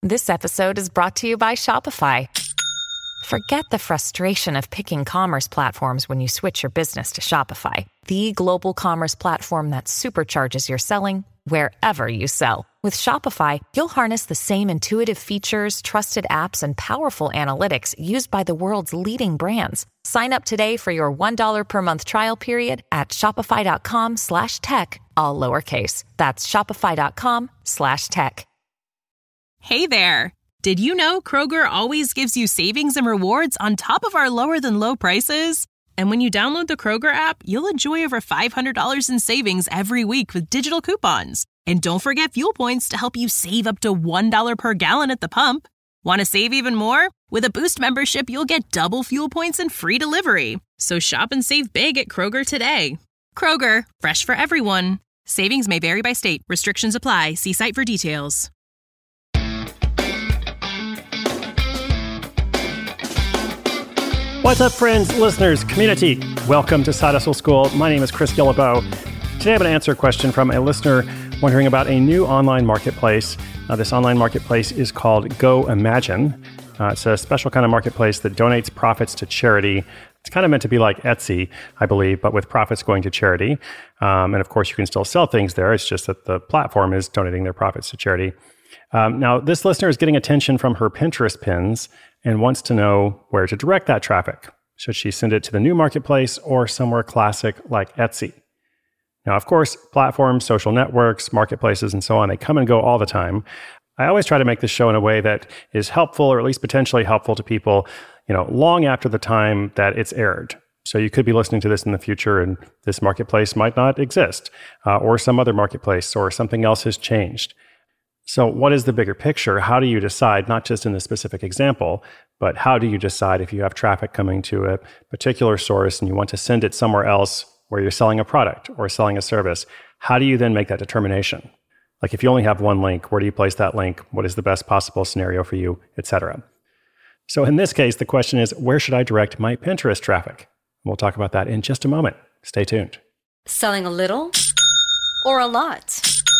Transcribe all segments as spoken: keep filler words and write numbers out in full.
This episode is brought to you by Shopify. Forget the frustration of picking commerce platforms when you switch your business to Shopify, the global commerce platform that supercharges your selling wherever you sell. With Shopify, you'll harness the same intuitive features, trusted apps, and powerful analytics used by the world's leading brands. Sign up today for your one dollar per month trial period at shopify.com slash tech, all lowercase. That's shopify.com slash tech. Hey there. Did you know Kroger always gives you savings and rewards on top of our lower than low prices? And when you download the Kroger app, you'll enjoy over five hundred dollars in savings every week with digital coupons. And don't forget fuel points to help you save up to one dollar per gallon at the pump. Want to save even more? With a Boost membership, you'll get double fuel points and free delivery. So shop and save big at Kroger today. Kroger, fresh for everyone. Savings may vary by state. Restrictions apply. See site for details. What's up, friends, listeners, community? Welcome to Side Hustle School. My name is Chris Guillebeau. Today I'm going to answer a question from a listener wondering about a new online marketplace. Uh, this online marketplace is called Go Imagine. Uh, it's a special kind of marketplace that donates profits to charity. It's kind of meant to be like Etsy, I believe, but with profits going to charity. Um, and of course, you can still sell things there. It's just that the platform is donating their profits to charity. Um, now, this listener is getting attention from her Pinterest pins and wants to know where to direct that traffic. Should she send it to the new marketplace or somewhere classic like Etsy? Now, of course, platforms, social networks, marketplaces, and so on, they come and go all the time. I always try to make this show in a way that is helpful, or at least potentially helpful to people, you know, long after the time that it's aired. So you could be listening to this in the future and this marketplace might not exist, uh, or some other marketplace, or something else has changed. So what is the bigger picture? How do you decide, not just in the specific example, but how do you decide if you have traffic coming to a particular source and you want to send it somewhere else where you're selling a product or selling a service? How do you then make that determination? Like if you only have one link, where do you place that link? What is the best possible scenario for you, et cetera? So in this case, the question is, where should I direct my Pinterest traffic? We'll talk about that in just a moment. Stay tuned. Selling a little or a lot?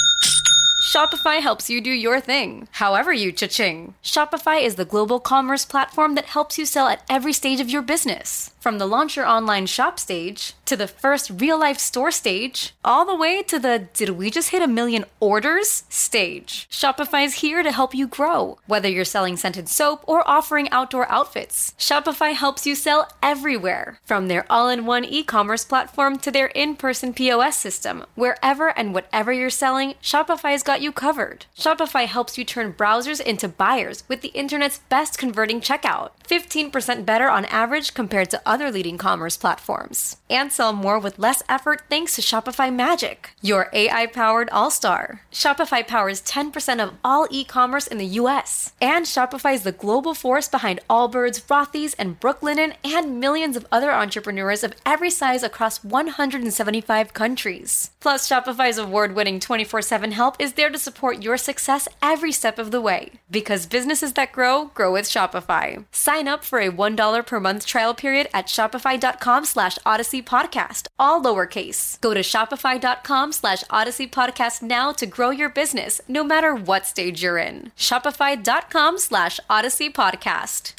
Shopify helps you do your thing, however you cha-ching. Shopify is the global commerce platform that helps you sell at every stage of your business. From the launch your online shop stage, to the first real-life store stage, all the way to the did we just hit a million orders stage. Shopify is here to help you grow. Whether you're selling scented soap or offering outdoor outfits, Shopify helps you sell everywhere. From their all-in-one e-commerce platform to their in-person P O S system, wherever and whatever you're selling, Shopify's got you covered. Shopify helps you turn browsers into buyers with the internet's best converting checkout. fifteen percent better on average compared to other leading commerce platforms. And sell more with less effort thanks to Shopify Magic, your A I-powered all-star. Shopify powers ten percent of all e-commerce in the U S. And Shopify is the global force behind Allbirds, Rothy's, and Brooklinen, and millions of other entrepreneurs of every size across one hundred seventy-five countries. Plus, Shopify's award-winning twenty-four seven help is there to support your success every step of the way. Because businesses that grow, grow with Shopify. Sign up for a one dollar per month trial period at shopify.com slash Odyssey Podcast, all lowercase. Go to shopify.com slash Odyssey Podcast now to grow your business, no matter what stage you're in. Shopify.com slash Odyssey Podcast.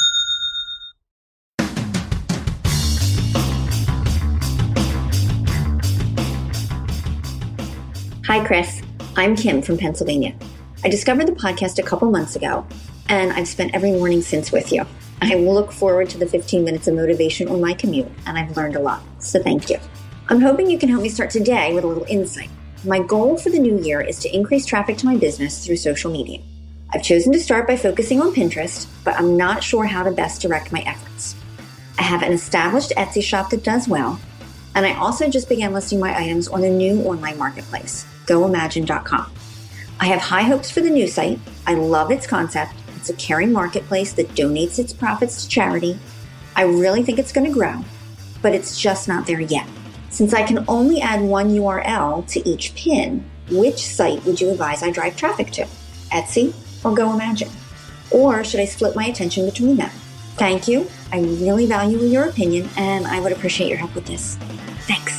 Hi, Chris. I'm Kim from Pennsylvania. I discovered the podcast a couple months ago, and I've spent every morning since with you. I look forward to the fifteen minutes of motivation on my commute, and I've learned a lot, so thank you. I'm hoping you can help me start today with a little insight. My goal for the new year is to increase traffic to my business through social media. I've chosen to start by focusing on Pinterest, but I'm not sure how to best direct my efforts. I have an established Etsy shop that does well, and I also just began listing my items on a new online marketplace, go imagine dot com. I have high hopes for the new site. I love its concept. It's a caring marketplace that donates its profits to charity. I really think it's going to grow, but it's just not there yet. Since I can only add one U R L to each pin, which site would you advise I drive traffic to? Etsy or Go Imagine? Or should I split my attention between them? Thank you. I really value your opinion, and I would appreciate your help with this. Thanks.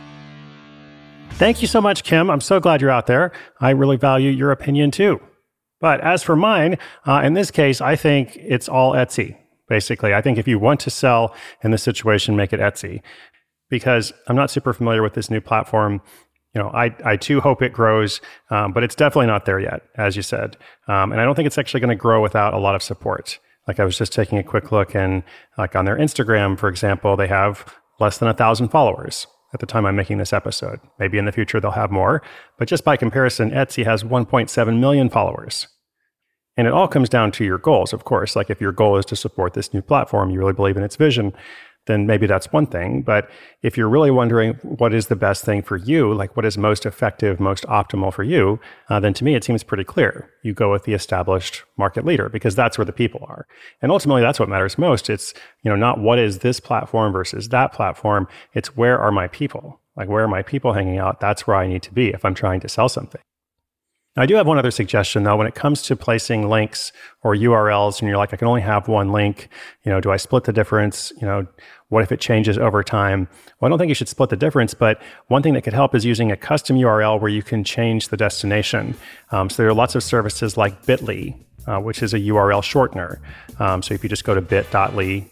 Thank you so much, Kim. I'm so glad you're out there. I really value your opinion too. But as for mine, uh, in this case, I think it's all Etsy. Basically, I think if you want to sell in this situation, make it Etsy. Because I'm not super familiar with this new platform. You know, I, I too hope it grows, um, but it's definitely not there yet, as you said. Um, and I don't think it's actually going to grow without a lot of support. Like I was just taking a quick look, and like on their Instagram, for example, they have less than a thousand followers at the time I'm making this episode. Maybe in the future they'll have more, but just by comparison, Etsy has one point seven million followers. And it all comes down to your goals, of course. Like if your goal is to support this new platform, you really believe in its vision, then maybe that's one thing. But if you're really wondering what is the best thing for you, like what is most effective, most optimal for you, uh, then to me, it seems pretty clear. You go with the established market leader because that's where the people are. And ultimately, that's what matters most. It's, you know, not what is this platform versus that platform. It's where are my people? Like where are my people hanging out? That's where I need to be if I'm trying to sell something. Now, I do have one other suggestion, though. When it comes to placing links or U R Ls, and you're like, I can only have one link, you know, do I split the difference? You know, what if it changes over time? Well, I don't think you should split the difference, but one thing that could help is using a custom U R L where you can change the destination. Um, so there are lots of services like Bitly, uh, which is a U R L shortener. Um, so if you just go to bit.ly,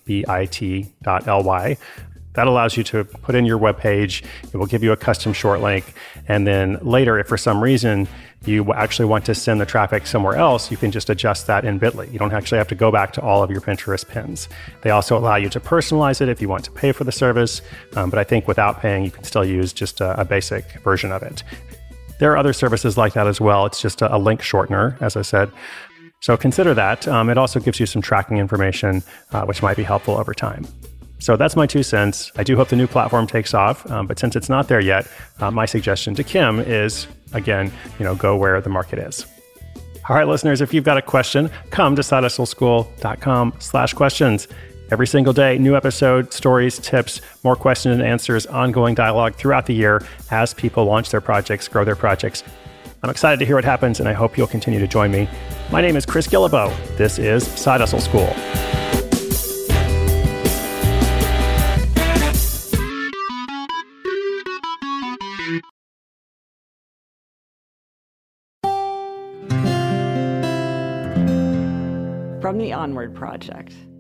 B-I-T.ly, that allows you to put in your web page. It will give you a custom short link. And then later, if for some reason you actually want to send the traffic somewhere else, you can just adjust that in Bitly. You don't actually have to go back to all of your Pinterest pins. They also allow you to personalize it if you want to pay for the service. Um, but I think without paying, you can still use just a, a basic version of it. There are other services like that as well. It's just a, a link shortener, as I said. So consider that. Um, it also gives you some tracking information, uh, which might be helpful over time. So that's my two cents. I do hope the new platform takes off, um, but since it's not there yet, uh, my suggestion to Kim is, again, you know, go where the market is. All right, listeners, if you've got a question, come to sidehustleschool.com slash questions. Every single day, new episode, stories, tips, more questions and answers, ongoing dialogue throughout the year as people launch their projects, grow their projects. I'm excited to hear what happens, and I hope you'll continue to join me. My name is Chris Guillebeau. This is Side Hustle School. From the Onward Project.